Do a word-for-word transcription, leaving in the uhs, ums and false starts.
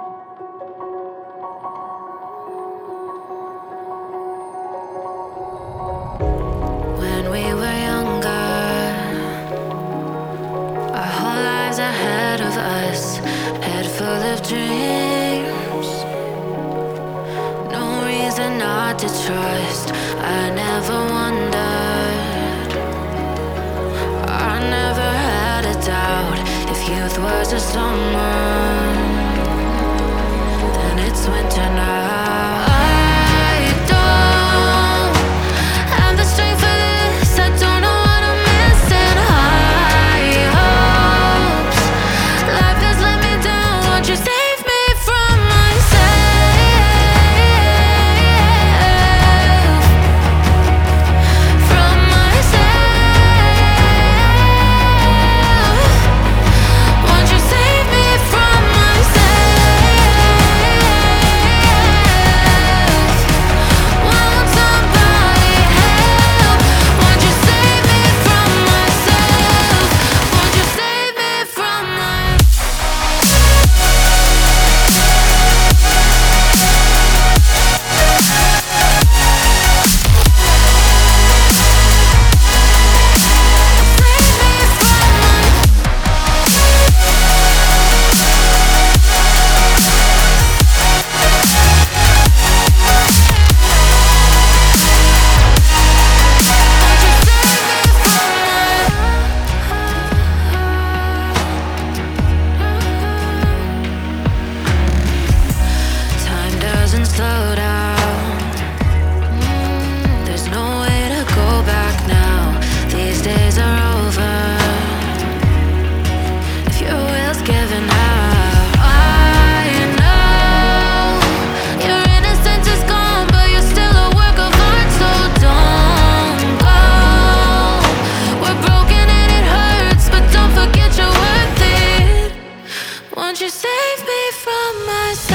When we were younger, our whole lives ahead of us, head full of dreams. No reason not to trust. I never wondered, I never had a doubt. If youth was a summer, then it's winter now. Slow down. There's no way to go back now. These days are over. If your will's given out, I know your innocence is gone, but you're still a work of art. So don't go. We're broken and it hurts, but don't forget you're worth it. Won't you save me from myself?